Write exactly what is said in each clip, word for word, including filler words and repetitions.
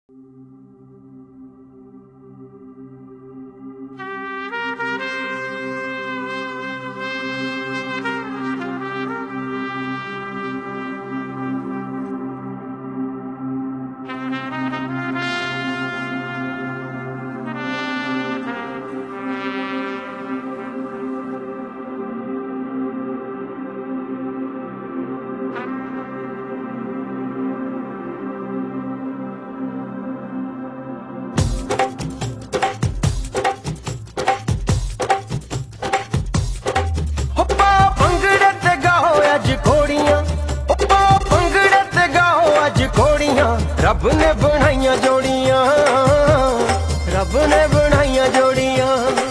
रब ने बनाइया जोड़ियां, रब ने बनाइया जोड़ियां।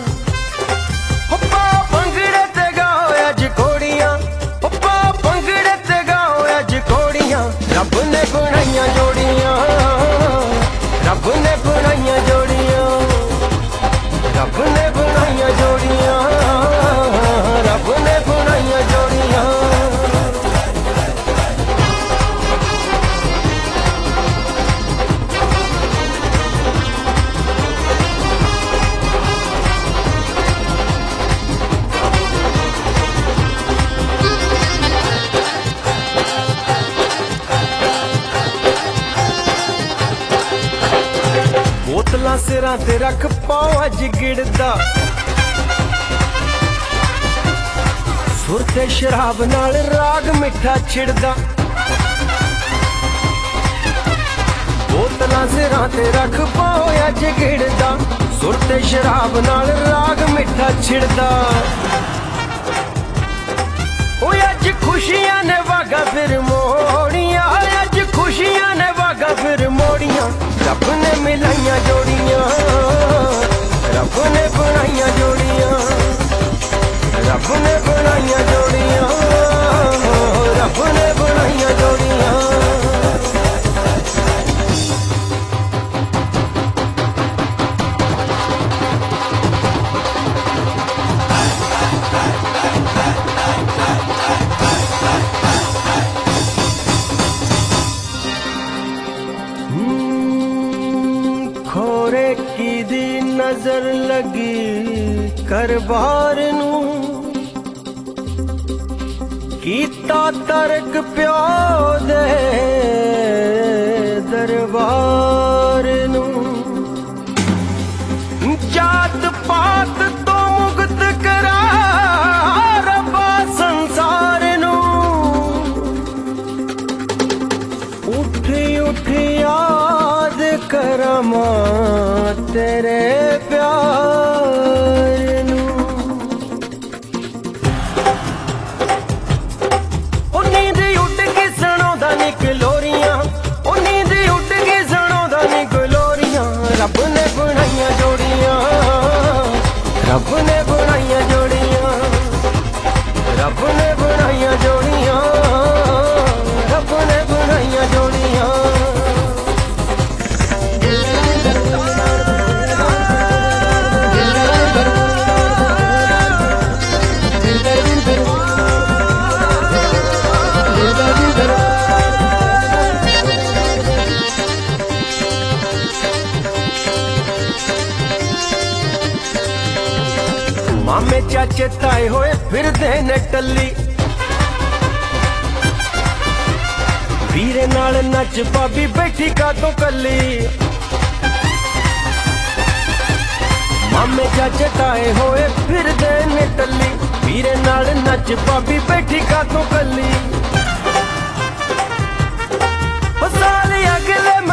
पा भंगड़े ते गाओ अज घोड़ियां, पा भंगड़े ते गाओ अज घोड़ियां। रब ने बनाइया जोड़ियां, रब ने बनाइया जोड़ियां, रब ने बनाइया जोड़ियां, रब ने बनाइया जोड़ियां। बोतलां सिरां ते रख पाओ अज गिड़दा, सुर ते शराब नाल राग मिठा छिड़दा। बोतलां सिरां ते रख पाओ अज गिड़दा, सुर ते शराब नाल राग मिठा छिड़दा। ओ अज खुशियां ने वागा फिर मोड़ियां, अज खुशियां ने वागा फिर मोड़ियां। रब ने मिलाइया जोड़ियां, रब ने बनाइया जोड़ियां, रब ने बनाइया जोड़ियां, रब ने बनाइया जोड़ियां। खोरे की दी नजर लगी करबार नू, कीता तरक प्यो दे दरबार नू। जात पात तो मुक्त करा रब्बा संसार नू, उठ उठ याद करमा तेरे प्यार नू। ओ नींद उठ के सणोदा नी गलोरियां, ओ नींद उठ के सणोदा नी गलोरियां। रब ने बनाइया जोड़ियां, रब ने बनाइया जोड़ियां, रब ने बनाइया जोड़ियां, रब ने बनाइया जोड़ियां। मामे चाचे ताए होए फिरदे ने टल्ली, वीरे नाल नच भाभी बैठी कातों कली। मामे चाचे ताए होए फिरदे ने टल्ली, वीरे नाल नच भाभी बैठी कातों कली। साले अगले